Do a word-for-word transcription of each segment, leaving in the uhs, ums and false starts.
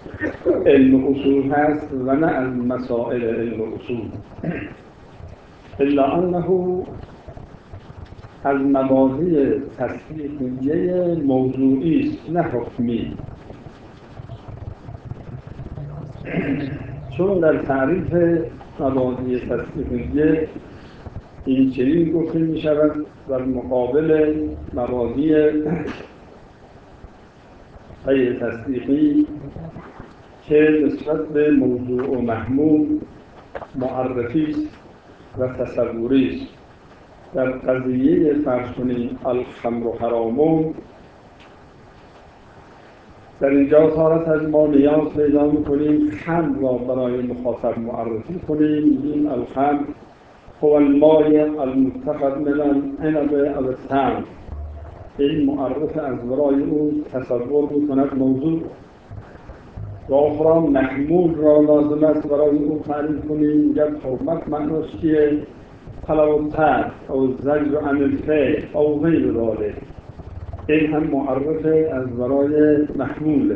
علم اصول هست و نه از مسائل علم اصول، الا انه از مبادی تصدیقیه موضوعی است نه حکمی. چون در تعریف مبادی تصدیقیه این چنین گفته می شود در مقابل مبادی غیر تصدیقی که نسبت به موضوع و محمول معرفی است و تصوری است. در قضیه فرض کنیم الخمر حرام، در اینجا تارت از ما نیاز پیدا می‌کنیم خمر را برای مخاطب معرفی کنیم. این الخمر هو الماء المتخذ من العنب او التمر، این معرف از برای او تصور می‌کند موضوع. و اخرى محمول را لازم است برای او تعریف کنیم. یک حرمت معناش چیه؟ حلاوت‌تر او زجر عن الفعل او غیر ذلك، این هم معرف از برای محموله.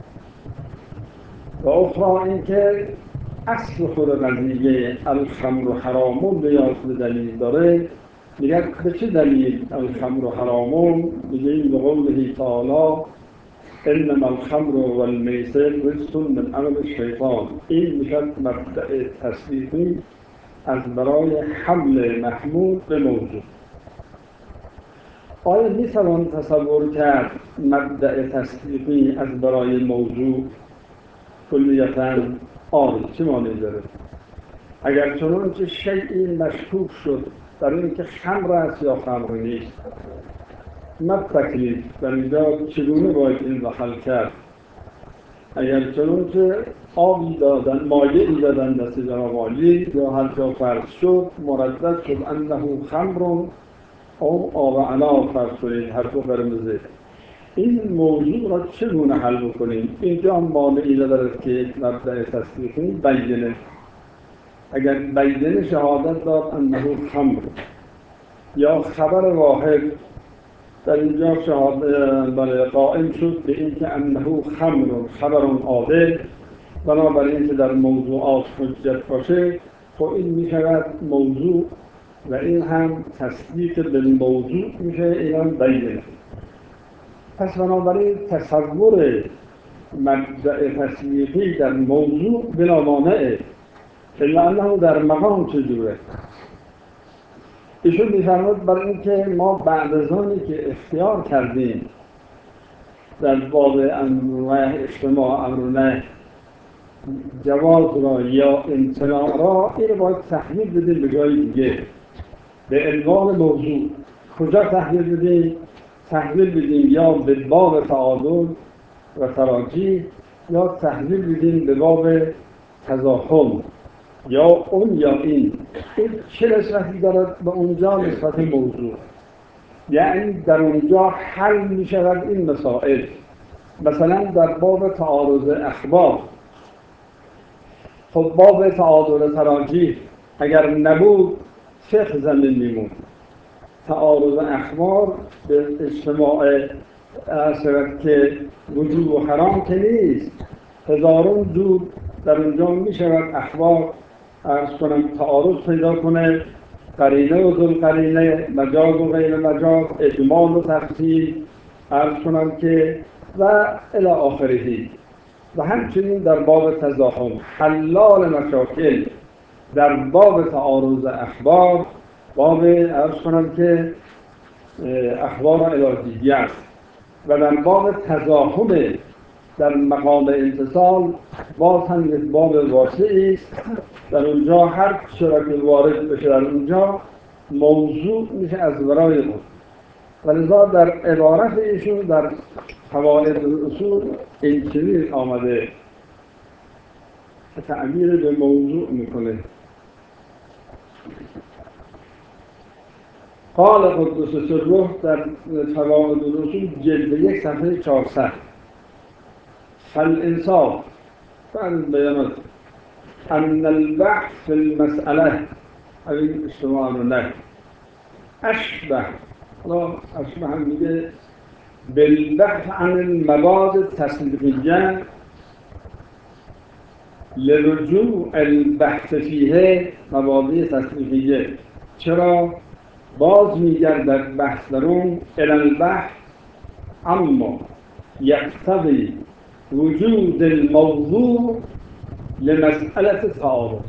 و اخرى این که اصل خود قضیه الخمر حرام نیاز به دلیل داره. میگه به چه دلیل الخمر حرام؟ میگه این به قوله تعالی انما الخمر والمیسر رجس من عمل الشیطان. این میشه مبدأ تصدیقی از برای حمل محمول به موضوع. آیا میتوان تصور کرد مبدأ تصدیقی از برای موضوع کلیتاً؟ آره، چه معنی داره؟ اگر چنانچه شیئی مشکوک شد در اینکه خمر است یا خمر نیست، نه تکلیف در اینجا چگونه باید این را حل کرد؟ اگر چنانچه آبی دادن، مایعی دادن دست جناب عالی یا هر جا فرض شد مردد شد انه خمر او آب عنا فرض کنید هر دو قرمزه، این موضوع را چگونه حل بکنیم؟ اینجا هم مانعی ندارد که یک مبدأ تصدیقی بینه. اگر بینه شهادت داد انه خمر یا خبر واحد در اینجا شهادت قائم شد به این که انه خمر خبر عادل، بنابراین که در موضوعات حجت باشه، خب این می شود موضوع و این هم تصدیق بالموضوع میشه، این هم بینه. پس بنابراین تصور مبدأ تصدیقی در موضوع بلا مانعه، الا انه در مقام چجوره؟ ایشون می‌فرماید برای اینکه ما بعد از آنی که اختیار کردیم در باب امر اجتماع امر جواز را یا امتناع را، این باید تحویل بدیم به جای دیگه به عنوان موضوع. کجا تحویل بدیم؟ تحویل بدیم یا به باب تعادل و تراجیح یا تحویل بدیم به باب تزاحم، یا اون یا این. این چه نسبتی دارد به اونجا نسبت موضوع؟ یعنی در اونجا حل می شود این مسائل. مثلا در باب تعارض اخبار، خب باب تعادل تراجیح اگر نبود فقه زمین میمون. تعارض اخبار به اجتماع اثرت که وجوب و حرام که نیست، هزارون جور در اونجا می شود اخبار عرض کنم تعارض پیدا کنه، قرینه و ذل قرینه، مجاز و غیر مجاز، اجمال و تفصیل عرض کنم که و الی آخرهی. و همچنین در باب تزاحم حلال مشاکل در باب تعارض اخبار، باب عرض کنم که اخبار الهیه است. و در باب تزاحم در مقام اتصال باز هم یک باب واسعی است، در اونجا هر چرا که وارد بشه در اونجا موضوع میشه از برای اون. ولذا در عبارت ایشون در قواعد الاصول این چنین آمده که تعبیر به موضوع میکنه. قال قدس سره در قواعد الاصول جلد یک صفحه چهارصد. فالانصاف بعد بیانات ان البحث في المسأله این اجتماع رو نه اشبه الله اشبه هم میگه بالبحث عن المبادئ التصدیقیه لرجوع البحث فیه مبادی تصریحیه، چرا باز میگردد بحث در اون الی البحث، اما یقتضی وجود الموضوع لمسئله تعارض.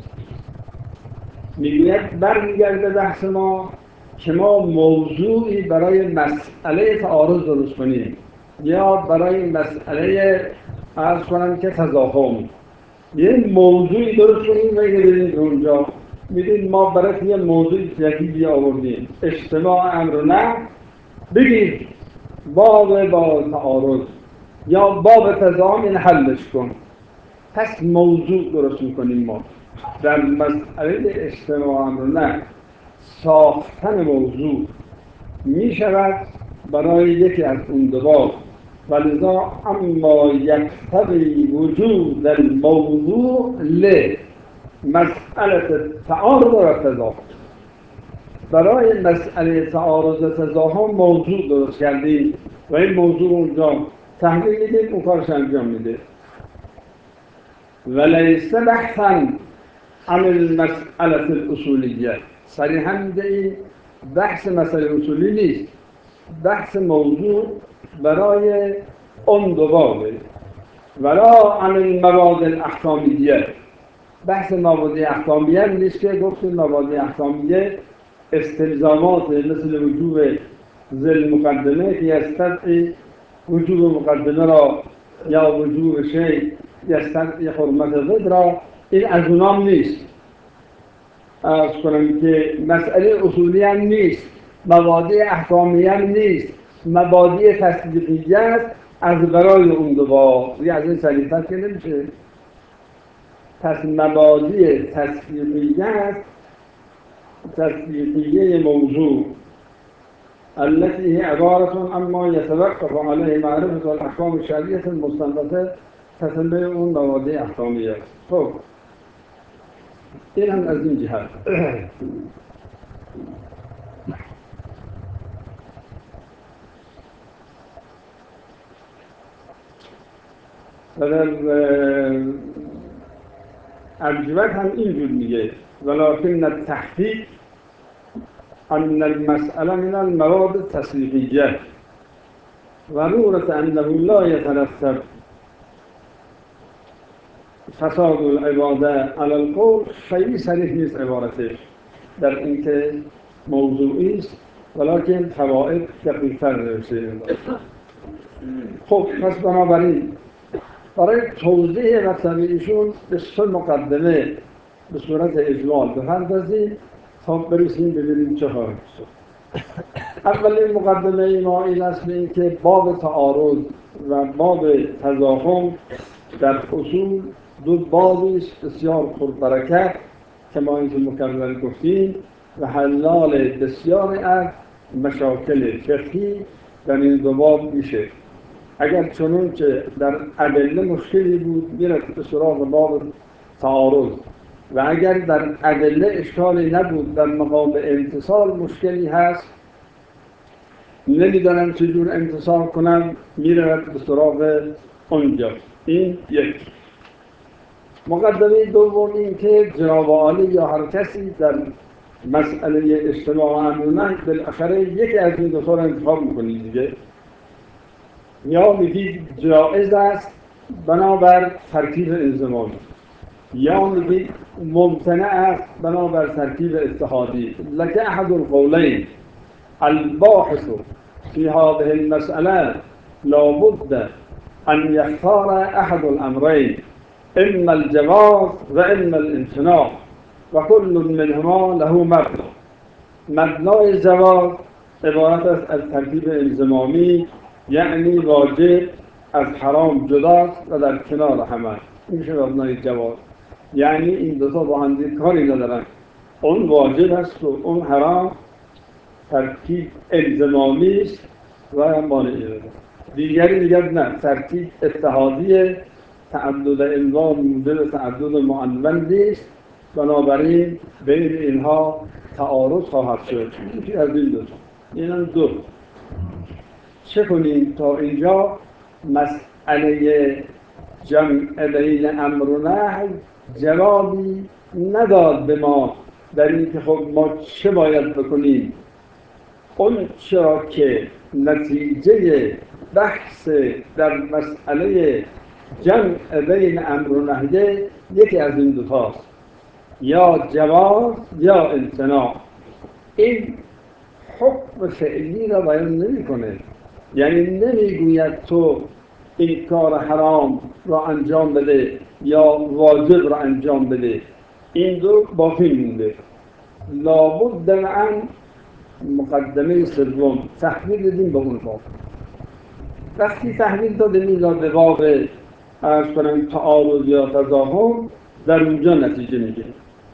میگوید برمیگرده بحث ما که ما موضوعی برای مسئله تعارض درست کنیم یا برای مسئله عرض کنم که تضاهم یه موضوعی درست کنیم و اینه بریم اونجا. میدین ما برای یه موضوع جدیدی آوردیم، اجتماع امر و نهی، بگید باب با تعارض یا باب تضاهم، این حلش کن. پس موضوع درست میکنیم ما در مسئله اجتماع امر و نهی. ساختن موضوع میشود برای یکی از اون دو باب، ولذا اما یقتضی وجود الموضوع لمسئله تعارض و تضاهم. برای مسئله تعارض و تضاهم موضوع درست کردیم و این موضوع اونجا تحلیل میدیم، اون کارش انجام میده. ولیس بحثا عن المسئله الاصولیه، صریحا میده این بحث مسئله اصولی نیست، بحث موضوع برای اون دو بابه. ولا عن المبادئ الاحکامیه، بحث مبادئ احکامیه نیست که گفتیم مبادئ احکامیه استلزامات مثل وجوب ذل مقدمه که یستدعی وجوب مقدمه را یا وجوب شیء یستدعی حرمت ضد را، این از اونام نیست. از کنم که مسئله اصولی هم نیست، مبادئ احکامی هم نیست، مبادئ تصدیقیه است از برای اون دو باب. یه از این سلیطت که نمیشه. پس مبادئ تصدیقیه است، تصدیقیه موضوع التي هي عبارة عما يتوقف عليه معرفة الأحكام الشرعية المستنبطة، تسمى اون مبادئ احکامیه. خب این هم از این جهت. در ارجوت هم اینجور میگه ولكن التحقیق ان المسأله من المواد التصریحیه و نورة انه لا يترتب فساد العباده على القول، خیلی صریح نیست عبارتش در اینکه موضوعی است ولکن فوائد دقیق‌تر نوشته. خب پس بنابراین برای توضیح مطلب ایشون به سه مقدمه به صورت اجمال بپردازیم تا برسیم ببینیم چه خواهد شد. اولین مقدمه ما این است که باب تعارض و باب تضاهم در اصول دو بابی است بسیار پربرکت که ما اینجا مکرر گفتیم و حلال بسیار از مشاکل فقهی در این دو باب میشه. اگر چنانچه در ادله مشکلی بود میرد به سراغ باب تعارض و اگر در ادله اشکالی نبود در مقام امتصال مشکلی هست نمیدانم چجور امتصال کنم میرد به سراغ اونجا. این یک. مقدمه دوم این که جناب عالی یا هر کسی در مسئله اجتماع امر و نهی بالاخره یکی از این دو تا رو انتخاب میکنید دیگه. یا میگید جایز است بنابر ترکیب انضمامی، یا میگید ممتنع است بنابر ترکیب اتحادی. لك احد القولین الباحث في هذه المسألة لابد ان يختار احد الامرين، اما الجواز و اما الامتناع و كل منهما له مبنى. مبنای جواز عبارت است از ترکیب انضمامی، یعنی واجب از حرام جداست و در کنار همه. این میشه مبنای جواز، یعنی این دو تا با هم کاری ندارن. اون واجب است و اون حرام، ترکیب انضمامی است و مانعی داره. دیگری میگن نه، ترکیب اتحادی، تعدد عنوان موجب تعدد معنون نیست، بنابراین بین اینها تعارض خواهد شد. یکی از این دو تا. این هم دو. چه کنیم تا اینجا مسئله جمع بین امر و نهی جوابی نداد به ما در این که خب ما چه باید بکنیم. اون چرا که نتیجه بحث در مسئله جمع بین امر و نهی یکی از این دو تاست، یا جواز یا امتناع. این حکم فعلی را بیان نمی‌کنه، یعنی نمیگوید تو این کار حرام را انجام بده یا واجب را انجام بده. این دو باقی مونده. لابد ان مقدمه سوم تحویل دادیم به اون باب. وقتی تحویل دادیم این به باب ارز کنم تعارض یا تضاهم، در اونجا نتیجه میگیریم.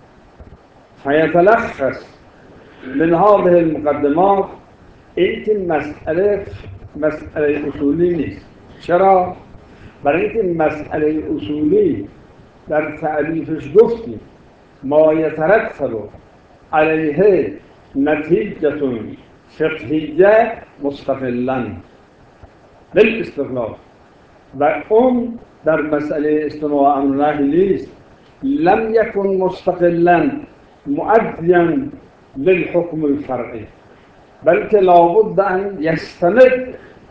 فیتلخص من هذه المقدمات، این که مسئله مسئله اصولی نیست. چرا؟ برای اینکه مسئله اصولی در تعریفش گفتیم ما یترتب علیه نتیجه فقهیه مستقلا بالاستقلال، و اون در مسئله استماع امر و نهی نیست. لم یکن مستقلا مؤدیا للحکم الفرعی، بلکه لابد ان یستمد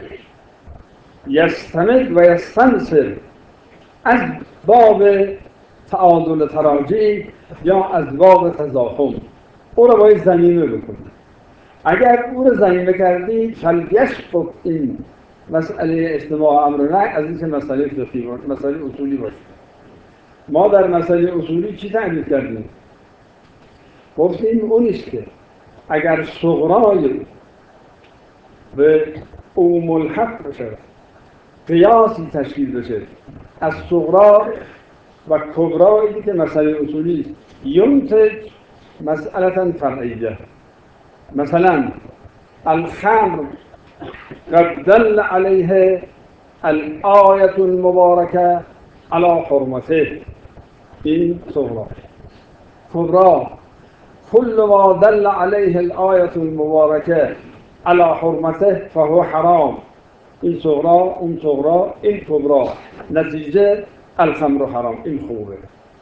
یستمد و یستنصر از باب تعادل تراجعی یا از باب تضاهم. او را باید ضمیمه بکنید. اگر او را ضمیمه کردید فلیسقط این مسئله استماع امر و نهی از اینکه مسئله فقهی باشه، مسئله اصولی باشه. ما در مسئله اصولی چی تعریف کردیم؟ گفتیم اون است که اگر صغرای به او ملحق بشه، قیاسی تشکیل بشه از صغرا و کبرایی که مسئله اصولی است، ینتج مسئله فرعیه. مثلا الخمر قد دل علیه الآیة المبارکه علی حرمته، این صغرا. کبرا كل ما دل عليه الآية المباركة على حرمته فهو حرام. این صغرا، اون صغرا، این کبرا. نتیجه الخمر حرام. این خوبه.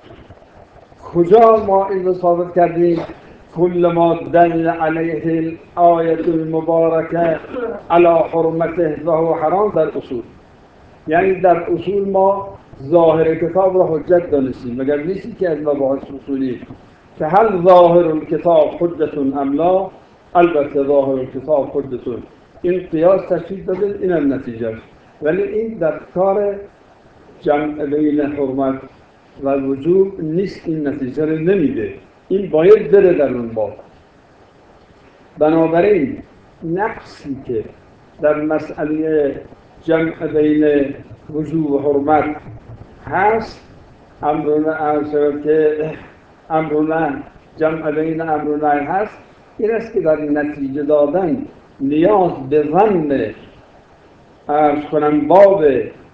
کجا ما این رو ثابت کردیم؟ كل ما دل عليه الآية المباركة على حرمته فهو حرام در اصول. یعنی در اصول ما ظاهر کتاب را حجت دانستیم، مگر نیستی که از مباحث اصولی که هل ظاهر الکتاب حجت ام لا؟ البته ظاهر الکتاب حجت. این قیاس تشکیل داده، این هم نتیجه. ولی این در کار جمع بین حرمت و وجوب نیست، این نتیجه رو نمیده. این باید بره در اون باب. بنابراین نقصی که در مسئله جمع بین وجوب و حرمت هست، امرون ارشد که امرونه جمع بین امر و نهی هست، این است که در نتیجه دادن نیاز به ظن عرض کنم باب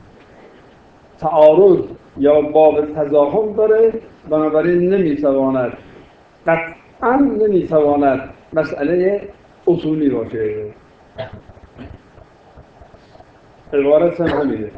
تعارض یا باب تضاهم داره. بنابراین نمیتواند قطعا نمیتواند مسئله اصولی باشه. عبارت همینه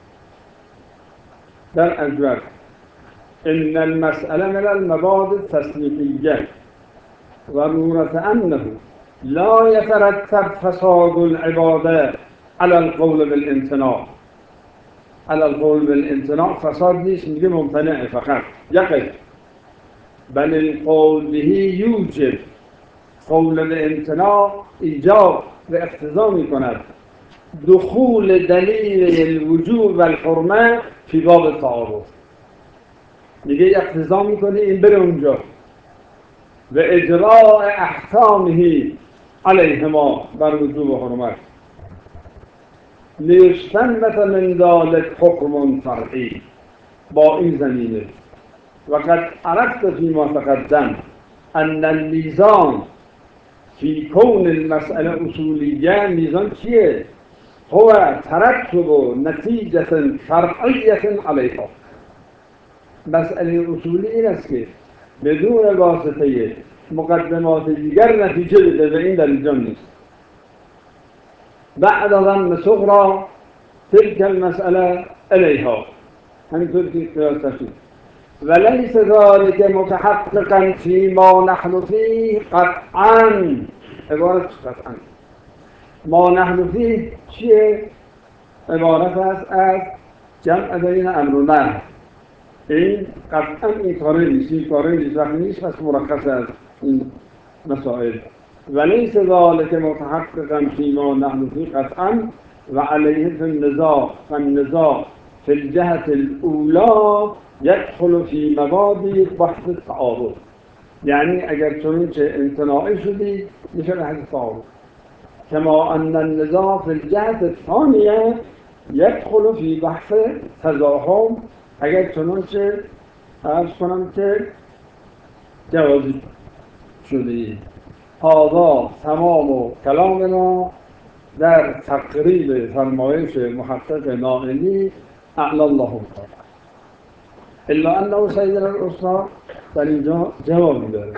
در اجور ان المسأله من المبادئ التصنیفیه ضرورة انه لا يترتب فساد العباده على القول بالامتناع. على القول بالامتناع فساد نیست، میگه ممتنع فقط یقف، بل القول به یوجب. قول بالامتناع ایجاب و اقتضا میکند دخول دلیل الوجوب و الحرمه فی باب التعارض. میگه اقتضا میکنه این بره اونجا و اجراء احکامه علیهما بر وجوب و حرمت. لیستنبط من ذلک حکم فرعی. با این زمینه وقد عرفت فيما تقدم ان المیزان فی کون المسئله اصولیه، میزان چیه؟ هو ترتب نتیجه فرعیه علیها. مسئله اصولی این است که بدون واسطه مقدمات دیگر نتیجه بده، و این در اینجا نیست. بعد ظن صغرا تلك المسألة الیها، همینطور که قیاس تشریح ولیس ذلك متحققا فيما نحن فيه قطعا. عبارت قطعا ما نحن فيه چیه؟ عبارت است از جمع بین امر و نهی. این قطعا این کاره نیست، این کاره نیست وقتی نیست پس مرخص از این مسائل. ولیس ذلك متحققا فيما نحن فيه قطعا وعليه في النزاع فالنزاع في الجهة الأولى يدخل في مبادئ بحث التعارض. یعنی اگر چنانچه امتناعی شدی میشه بحث تعارض. كما أن النزاع في الجهة الثانية يدخل في بحث تزاحم اگر چنانچه عرض کنم که جوازی شدی. هذا تمام کلامنا در تقریب فرمایش محقق نائلی اعلی الله تعالی. الا انه سیدنا الاستاد در اینجا جواب میداره.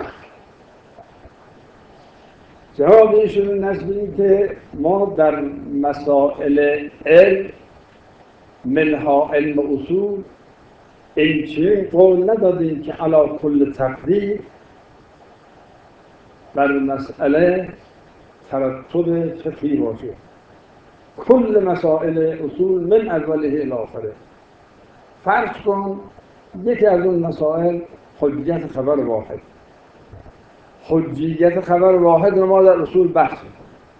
جواب ایشون این است که ما در مسائل علم منها علم اصول این چنین قول ندادیم که علی کل تقدیر بر مسئله ترتب فقهی باشه. کل مسائل اصول من اوله الی آخره. فرض کن یکی از اون مسائل حجیت خبر واحد. حجیت خبر واحد رو ما در اصول بحث می‌کنیم.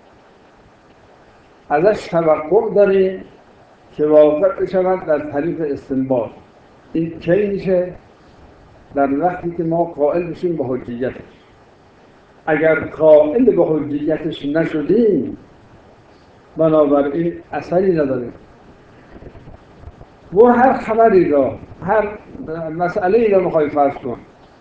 ازش توقع داریم که واقع شود در طریق استنباط. این کی میشه؟ در وقتی که ما قائل بشیم به حجیتش. اگر قائل به حجیتش نشدیم بنابراین اثری نداریم. و هر خبری را، هر مسئله‌ای را می‌خوای فرض کن،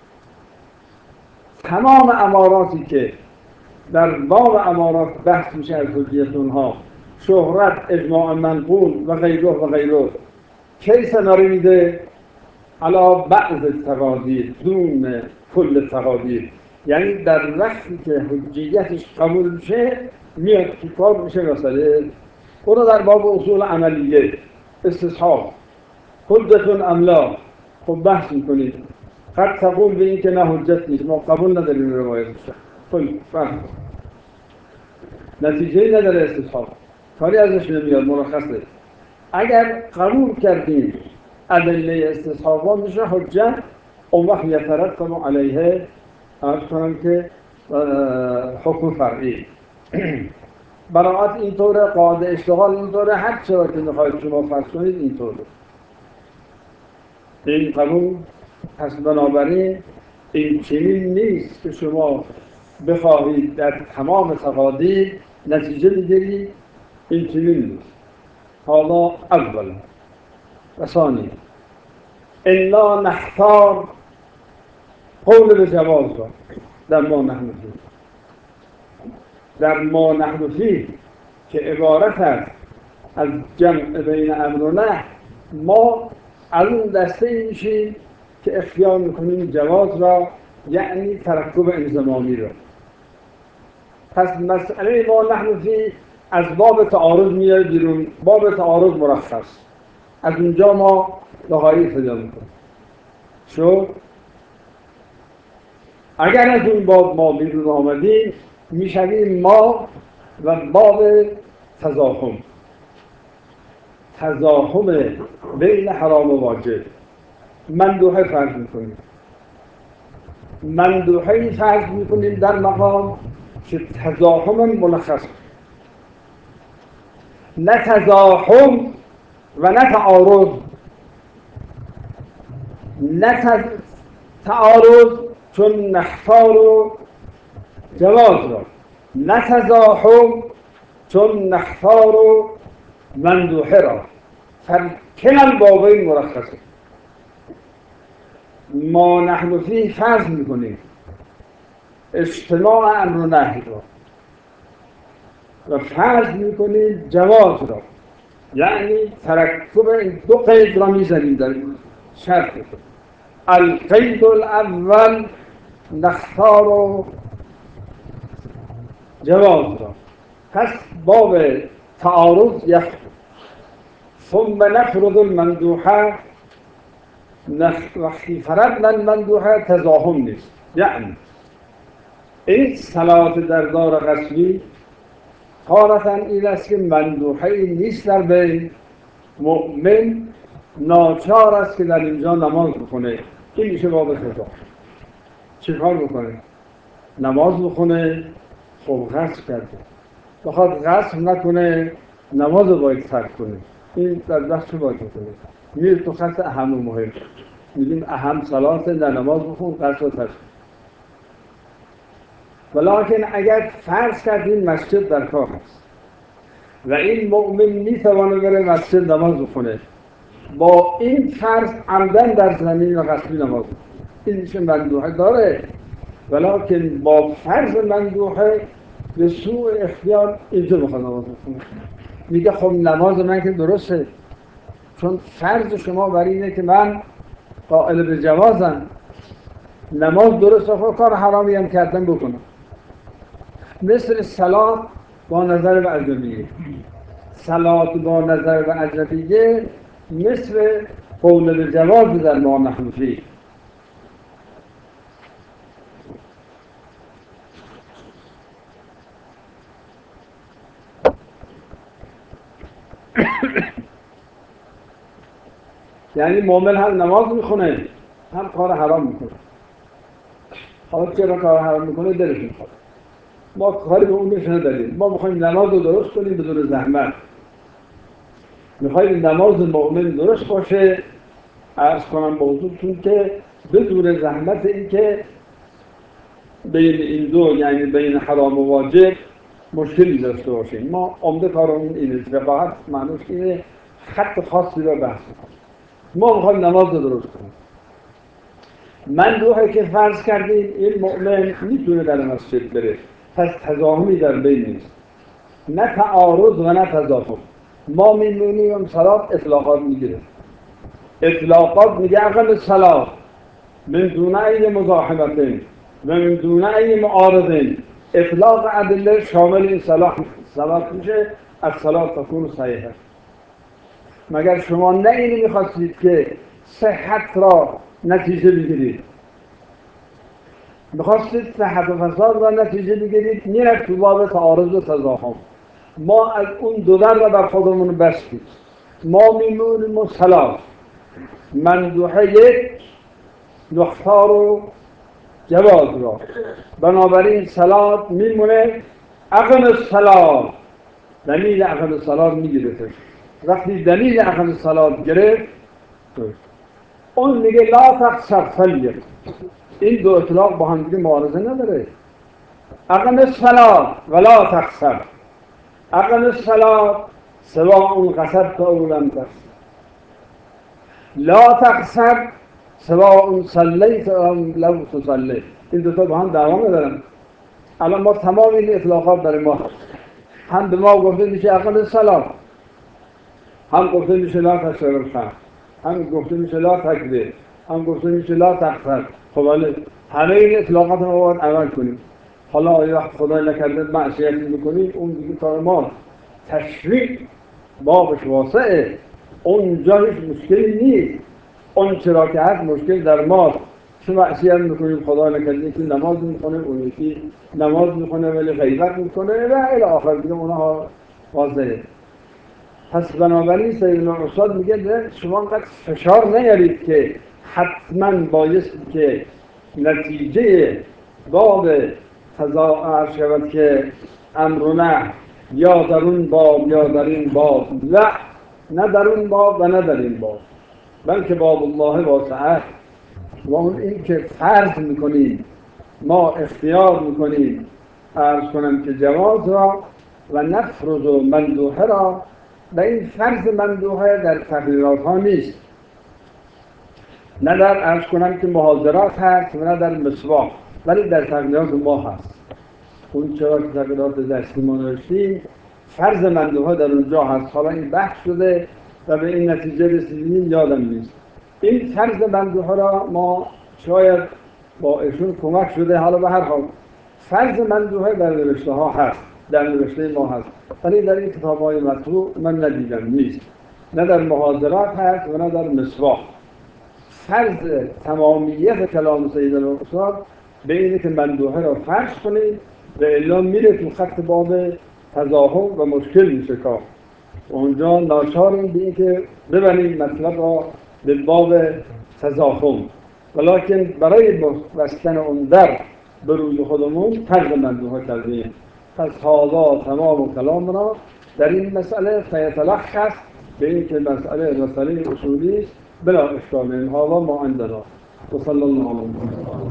تمام اماراتی که در باب امارات بحث میشه از حجیت اونها، شهرت، اجماع منقول و غیره و غیره، کی ثمره میده؟ علی بعض تقادیر دون کل تقادیر. یعنی در وقتی که حجیتش قبول شه میاد تو کار میشه مسئله. اونو در باب اصول عملیه استصحاب حجتون املا خب بحث میکنید. قد تقول به این که نه حجت نیست، ما قبول نداریم روایتش. خب فهم نتیجه نداره استصحاب، کاری ازش نمیاد، مرخصه. اگر قبول کردیم ادله استصحابا میشه حجت، اون وقت یترتب علیه عرض کنم که حکم فرعی. براعت اینطوره، قاعده اشتغال اینطوره، هر چرا که میخواید شما فرض کنید اینطوره. این قبول پس بنابراین این چنین نیست که شما بخواهید در تمام تقادیر نتیجه بگیرید. این چنین نیست. حالا اول و ثانی الا نختار قول به جواز را در ما نحن فیه. در ما نحن فیه که عبارت است از جمع بین امر و نهی، ما از اون دسته میشیم که اختیار میکنیم جواز را، یعنی ترکب انضمامی را. پس مسئله ما نحن فیه از باب تعارض میاد بیرون، باب تعارض مرخص. از اونجا ما دقایق پیدا میکنیم. شو اگر از اون باب ما بیرون آمدیم میشویم ما و باب تزاحم. تزاحم بین حرام و واجب مندوحه فرض میکنیم. مندوحه فرض میکنیم در مقام که تزاحم ملخص، نه تزاحم و نه تعارض. نه تعارض چون نختار و جواز را، نه تزاحم چون نختار و مندوحه را. فکلا البابین مرخصه. ما نحن فیه فرض میکنیم اجتماع امر و نهی را و فرض میکنیم جواز را، یعنی ترکب این دو قید را میزنیم در شرط. القید الاول نختار و جواز را. پس باب تعارض یک ثم نفرض المندوحه وقتی فرض مندوحه تضاهم نیست. یعنی این صلات در دار قسمی تارةً این است که مندوحه نیست در بین، مؤمن ناچار است که در اینجا نماز بخونه. این میشه باب خطا. چه کار بکنه؟ نماز بخونه. خب غصب کرده، بخواد غصب نکنه نماز رو باید ترک کنه. این در دست چه باید بکنه؟ میره تو خط اهم و مهم، میگیم اهم صلات در نماز بخون، غصب رو ترک. ولیکن اگر فرض کردیم مسجد در کار هست و این مؤمن میتوانه بره مسجد نماز بخونه، با این فرض عمدن در زمین و قسمی نماز بخونه، این میشه مندوحه داره. ولیکن با فرض مندوحه به سوء اختیار اینجا بخواد نماز بخونه، میگه خب نماز من که درسته، چون فرض شما بر اینه که من قائل به جوازم، نماز درسته، خب کار حرامی هم کردن بکنم. مثل صلات با نظر به اجنبیه، صلات با نظر به اجنبیه مثل قول به جواز در ما نحنفی. یعنی مؤمن هم نماز میخونه هم کار حرام میکنه. حالا چرا کار حرام میکنه؟ دلش میخواد. ما کاری به اون نشون نداریم. ما میخوایم نماز رو درست کنیم بدون زحمت. میخوایم نماز مؤمن درست باشه. عرض کنم موضوعتون که بدون زحمت، این که بین این دو، یعنی بین حرام و واجب مشکلی داشته باشیم. ما عمده کارمون اینه، فقط معنیش اینه خط خاصی رو بحث کنیم. ما میخوایم نماز رو درست کنیم. مندوحه که فرض کردیم این مؤمن میتونه در مسجد بره، پس تضاهمی در بین نیست، نه تعارض و نه تضاهم. ما میمونیم صلات اطلاقات میگیره. اطلاقات میگه اقل الصلات من دون ای مزاحمتین و من دون ای معارضین. اطلاق ادله شامل این صلات صلات میشه، از صلات تکون صحیحه. مگر شما نه اینو میخواستید که صحت را نتیجه بگیرید، میخواستید صحت و فساد را نتیجه بگیرید، میرفت تو باب تعارض و تضاهم. ما از اون دو در را بر خودمون بستیم. ما میمونیم و صلات مندوحه یک نختار و جواز را، بنابراین صلات میمونه اقم الصلات. دلیل اقم الصلات میگیره. وقتی دلیل اقم الصلات گرفت، اون میگه لا تقصر فلیق. این دو اطلاق با هم دیگه معارضه نداره. اقم الصلات ولا تقصر. اقم الصلات سواء قصرت او لم تقصر. لا تقصر سواء صلیت او لم تصلی. این دو تا با هم دعوا ندارن. الان ما تمام این اطلاقات برای ما هست. هم به ما گفته میشه اقم الصلات، هم گفته میشه لا تقصر الخمر، هم گفته میشه لا تکبیر، هم گفته میشه لا تقصر. خب ولی همه این اطلاقات رو باید عمل کنیم. حالا اگه وقت خدای نکرده معصیتی میکنیم، اون دیگه کار ما. تشریع بابش واسعه، اونجا هیچ مشکلی نیست. اون چرا که هست مشکل در ما. چه معصیت میکنیم خدای نکرده، یکی نماز میکنه، اون یکی نماز میکنه ولی غیبت میکنه و الی آخر دیگه اونها واضحه. پس بنابراین سیدنا استاد میگه شما انقدر فشار نیارید که حتما بایستی که نتیجه باب تضاعف شود که امر و نه یا در اون باب یا در این باب، نه نه در اون باب و نه در این باب، بلکه باب الله واسعه. و اون این که فرض میکنیم ما اختیار میکنیم عرض کنم که جواز را و نفرض و مندوحه را، و این فرض مندوحه در تقریرات ها نیست، نه در عرض کنم که محاضرات هست و نه در مسواق، ولی در تقریرات ما هست. اون چرا که تقریرات دستی ما نوشتیم فرض مندوحه در اونجا هست. حالا این بحث شده و به این نتیجه رسیدیم یادم نیست. این فرض مندوحه را ما شاید با ایشون کمک شده. حالا به هر حال فرض مندوحه در نوشته ها هست، در نوشته ما هست، ولی در این کتاب های مطبوع من ندیدم، نیست. نه در محاضرات هست و نه در مسواق. فرض تمامیت کلام سیدنا استاد به اینه که مندوحه را فرض کنید و الا میره تو خط باب تظاهر و مشکل میشه کار. اونجا ناچاریم به این که ببریم مطلب را به باب تظاهر، ولیکن برای بستن اون در به روی خودمون فرض مندوحه کردیم. پس حالا تمام کلام را در این مسئله فیتلخص به این که مسئله مسئله اصولی بلا اشکال. حالا ما عندنا و صلی الله علیه و